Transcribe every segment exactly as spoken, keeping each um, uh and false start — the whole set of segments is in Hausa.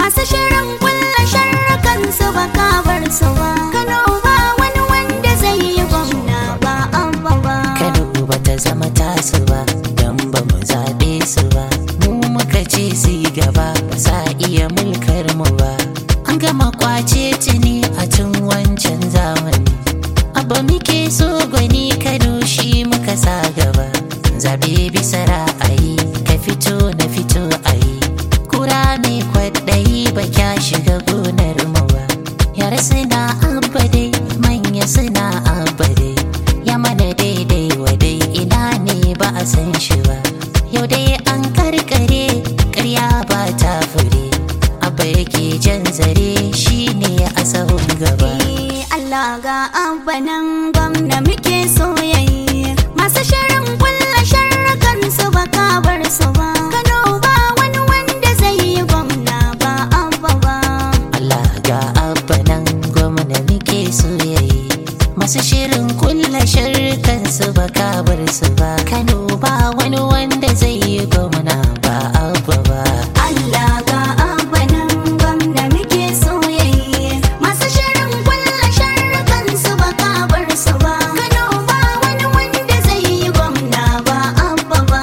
masu shirin kulla sharrukan su ba kabar su ba. Kano ba wani wanda zai yi gwamna ba Abba ba. Kano ba ta zama tasu ba don ba mu zaɓe su ba. Mu muka ce su yi gaba ba sa iya mulkar mu ba. An gama kwace tuni a tun wancan zamani. Abba muke so gwani Kano shi muka sa gaba. Zaɓe bisa ra'ayi ka fito na fito ayi. Kura mai kwaɗayi ba kya shiga gonar mu ba. Yara suna Abba dai manya suna Abba dai. Ya mana daidai wa dai ina ne ba a san shi ba. Yau dai an karkare ƙarya ba ta fure. Abba yake jan zare shi ne a sahun gaba. Allah ga Abba nan gwamna muke so yayi. Masu shirin kulla sharrukan su ba kabar su ba. Kano ba wani wanda zai yi gwamna ba Abba ba. Allah ga Abba nan gwamna muke so yayi. Masu shirin kulla sharrukan su ba kabar su ba. Kano ba wani wanda zai yi gwamna ba Abba ba. Allah ga Abba nan gwamna muke so yayi. Masu shirin kulla sharrukan su ba kabar su ba. Kano ba wani wanda zai yi gwamna ba Abba ba.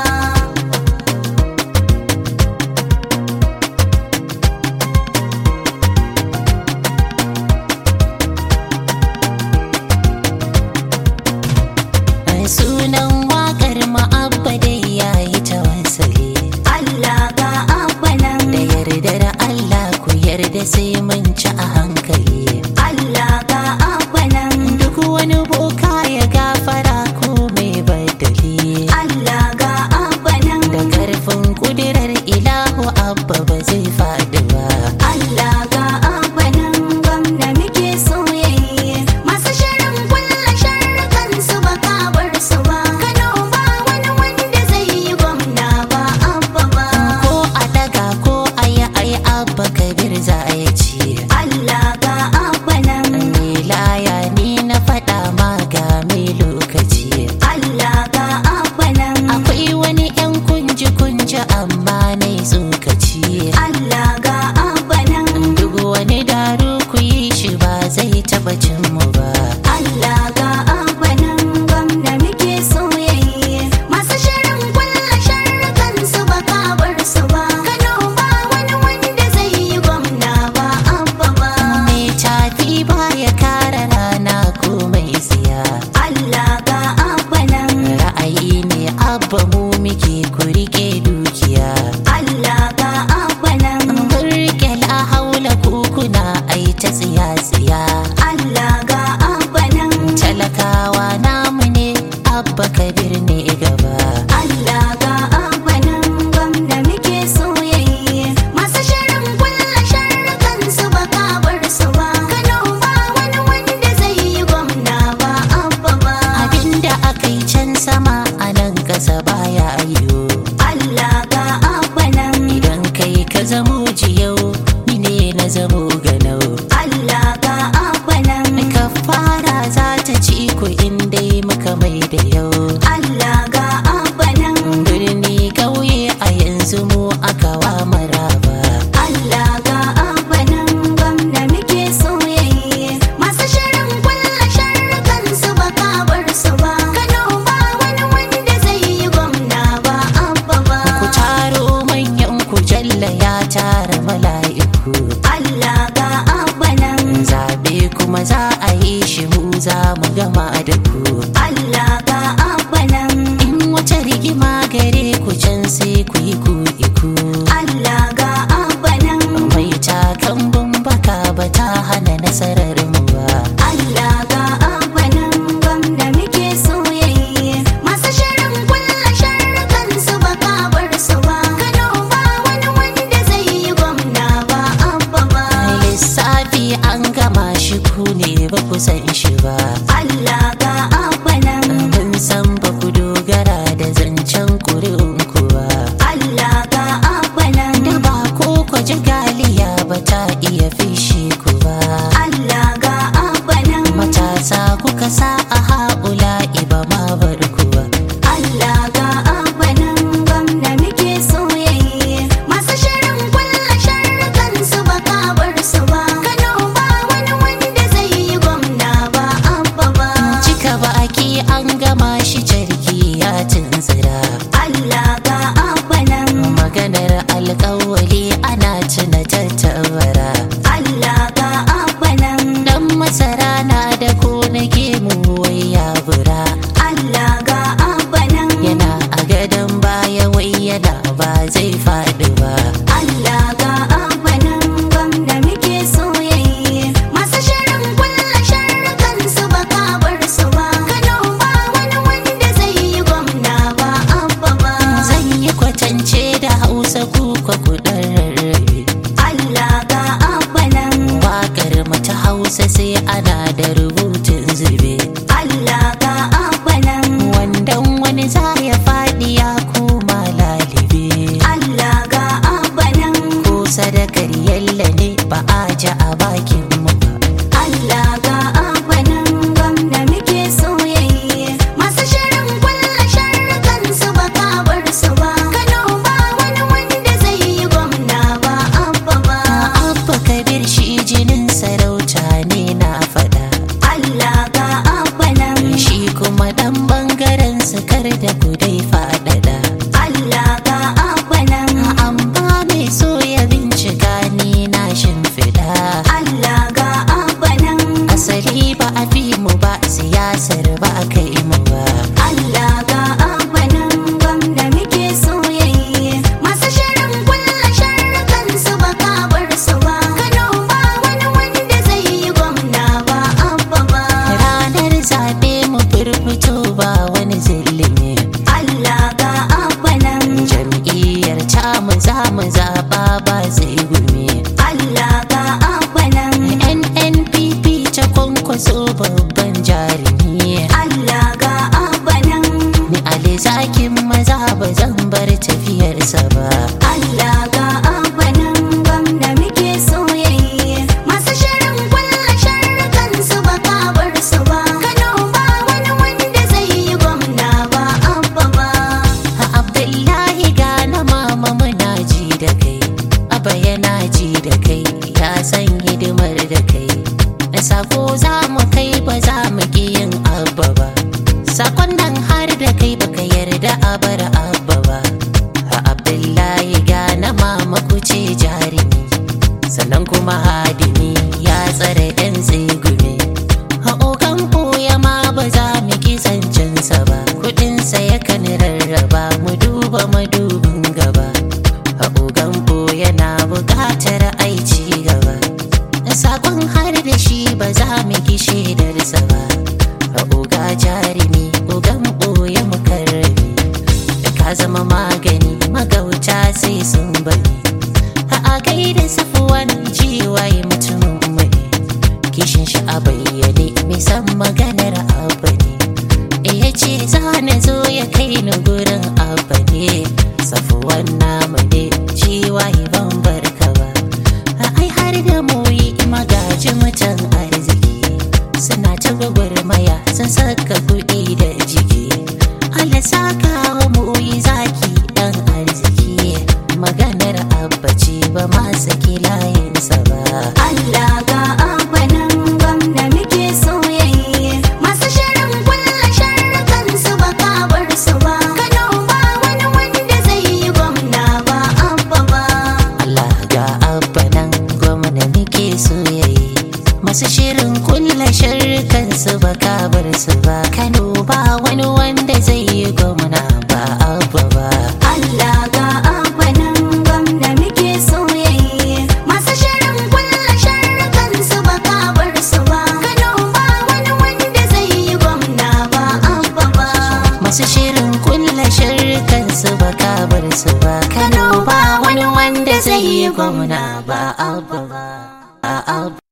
Sunan waƙar ma Abba dai yayi tawassuli. Allah ga Abba nan. Da yardar Allah ku yarda sai mun ci a hankali. Allah ga Abba nan. Duk wani boka ya gafara ko mai badali. Allah ga Abba nan. Da karfin kudirar ilahu Abba ba zai faɗi ba. Allah ga Abba nan gwamna muke so yayi. Masu shirin kulla sharrukan su ba kabar su ba. Kano ba wani wanda zai yi gwamna ba Abba ba. Ko a daga ko a yi ai Abba Kabir za a yi ci. Allah ga Abba nan. Ni laya ni na faɗa ma ga mai lokaci. Allah ga Abba nan. Akwai wani 'yan kunji-kunji amma na yi tsokaci. Allah ga Abba nan. Duk wani daru ku yi shi ba zai taɓa cin mu ba. Allah ga Abba nan gwamna muke so yayi. Masu shirin kulla sharrukan su ba kabar su ba. Kano ba wani wanda zai yi gwamna ba Abba ba. Mai tafi ba ya kara rana ko mai siya. Allah ga Abba nan. Ra'ayi ne Abba mu muke ku rike dukiya. Allah ga Abba nan. Mun rike la haula kukuna ai ta tsiya-tsiya. Allah ga Abba nan. Talakawa namu ne Abba Kabir ne gaba. Allah ga Abba nan gwamna muke so yayi. Masu shirin kulla sharrukan su ba kabar su ba. Kano ba wani wanda zai yi gwamna ba Abba ba. Abinda aka yi can sama a nan ƙasa baya yiwu. Allah ga Abba nan. Idan kai ka zamo jiyau ni ne na zamo ganau. Allah ga Abba nan. Kafara za ta ci ku in dai muka mai da yau. Allah ga Abba nan. Birni ƙauye a yanzu mu aka wa maraba. Allah ga Abba nan gwamna muke so yayi. Masu shirin kulla sharrukan su ba kabar su ba. Kano ba wani wanda zai yi gwamna ba Abba ba. Ku taro manyan ku jalla ya tara mala'iku. Allah ga Abba nan. Zaɓe kuma za a yi shi mu za mu gama da ku. Allah ga Abba nan. In wata rigima gare ku can sai ku yi ku iku. Allah ga Abba nan. Mai takan baka ba ta hana nasarar mu ba. Allah ga Abba nan gwamna muke so yayi. Masu shirin kulla sharrukan su ba kabar su ba. Kano ba wani wanda zai yi gwamna ba Abba ba. Lissafi an gama shi ku ne ba ku san shi ba. Allah ga Abba nan. Mun san ba ku dogara da zancen ƙuri'un ku ba. Allah ga Abba nan. Da ba ko kwaji galiya ba ta iya fishe ku ba. Allah ga Abba nan. Matasa kuka sa a haula iba ma bar ku ba. Allah ga Abba nan gwamna muke so yayi. Masu shirin kulla sharrukan su ba ci na tattabara. Allah ga abanan Dan masara na da ko na gemu wai ya bura. Allah ga abanan Yana a gadon baya wai yana ba zai faɗi ba. Allah ga abanan gwamna muke soyayye masu shirin kulla sharrukan su ba ka bar su ba. Kano ba wani wanda zai yi gwamna ba abba ba. Zan yi kwatance da Hausa kuka kuɗin rarrabe. Allah ga abanan Waƙar mu ta Hausa sai ana da rubutun zube. Allah ga abanan Wandan wani za ya faɗi ya koma lalibe. Allah ga abanan Ko sadakar yalla ne ba a ji a bakin mu ba. Allah ga abanan gwamna muke soyayye masu shirin kulla sharrukan su ba ka bar su ba. Kano ba wani wanda zai yi gwamna ba abba ba. Abba Kabir shi jinin sarauta ne na faɗa. Allah ga abanan Shi kuma ɗan bangaren sukar da kudai faɗaɗa. Allah ga abanan Amma mai so ya bincika ni na shimfiɗa. Allah ga abanan Asali ba a fi mu ba, siyasar ba a kai mu ba. Allah ga abanan gwamna muke soyayye masu shirin kulla sharrukan su ba ka bar su ba. Kano ba wani wanda zai yi gwamna ba abba ba. Ranar zaɓe mu firfito ba wani zillimi. Allah ga abanan Jam'iyyar ta mu za mu zaɓa ba zai gumi. Allah ga abanan N N P P ta kwankwaso babban jarumi. Allah ga abanan Ni Ali zakin maza ba zan bar tafiyarsa ba. Allah ga abanan gwamna muke soyayye masu shirin kulla sharrukan su ba ka bar su ba. Kano ba wani wanda zai yi gwamna ba abba ba. A Abdullahi gana mama muna ji da kai. Abba yana ji da kai, ya san hidimar da kai. Da sako za mu kai ba za mu ki yin abba ba. Sakon nan har da kai baka yarda a bar abba ba. A Abdullahi gana mama ku ce jarumi. Sannan kuma hadimi ya tsare ɗan tsegumi. A ogan ɓoye ma ba za mu ki zancensa ba. Kuɗinsa yakan rarraba mu duba madubin gaba. A ogan ɓoye na buƙatar aici gaba. Sakon har da shi ba za mu ki shaidarsa ba. A oga jarumi ogan ɓoye mukarrami. Da ka zama magani magauta sai sun bani. A gaida safuwan jiwaye mutumin mai. Kishin shi a bayyane misan maganar abu ne. Ya ce za na zo ya kai ni gurin abu ne. Safuwan namu ne jiwaye ban barka ba. Ai har da moyi magaji mutan arziki. Suna ta gwagwarmaya sun saka kuɗi da jiki. Allah saka wa moyi zaki ɗan arziki. Maganar abba ce ba ma saki layinsa ba. Allah ga abanan gwamna muke soyayye masu shirin kulla sharrukan su ba ka bar su ba. Kano ba wani wanda zai yi gwamna ba abba ba. Allah ga abba nan gwamna muke soyayye. Masu shirin kulla sharrukan su ba ka bar su ba. Kano ba wani wanda zai yi gwamna ba abba ba. Allah ga abanan gwamna muke soyayye masu shirin kulla sharrukan su ba ka bar su ba. Kano ba wani wanda zai yi gwamna ba abba ba. Masu shirin kulla sharrukan su ba ka bar su ba. Kano ba wani wanda zai yi gwamna ba abba ba.